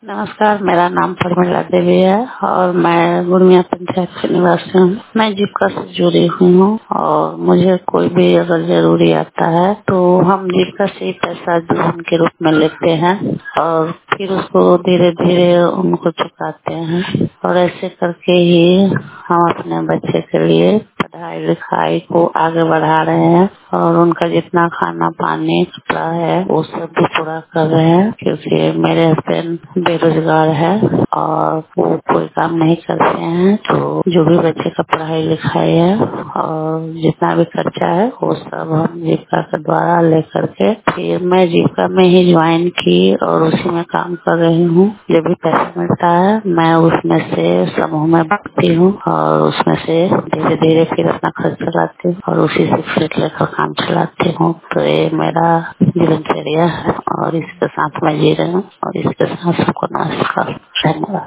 नमस्कार, मेरा नाम प्रमिला देवी है और मैं गुड़िया पंचायत की निवासी हूँ। मैं जीविका से जुड़ी हुई हूँ और मुझे कोई भी अगर जरूरी आता है तो हम जीविका से ही पैसा धन के रूप में लेते हैं और फिर उसको धीरे धीरे उनको चुकाते हैं और ऐसे करके ही हम अपने बच्चे के लिए पढ़ाई लिखाई को आगे बढ़ा रहे हैं और उनका जितना खाना पानी कपड़ा है वो सब भी पूरा कर रहे हैं, क्योंकि मेरे हस्बैंड बेरोजगार है और वो कोई काम नहीं करते हैं। तो जो भी बच्चे का पढ़ाई लिखाई है और जितना भी खर्चा है वो सब हम जीविका के द्वारा लेकर के फिर मैं जीविका में ही ज्वाइन की और उसी में काम कर रही हूँ। जो भी पैसा मिलता है मैं उसमें से समूह में बांटती हूँ और उसमें से धीरे धीरे फिर अपना खर्च चलाती हूँ और उसी से फिर लेकर काम चलाती हूँ। तो ये मेरा जीवनचर्या है और इसके साथ मैं जी रही हूँ और इसके साथ सबको नमस्कार, धन्यवाद।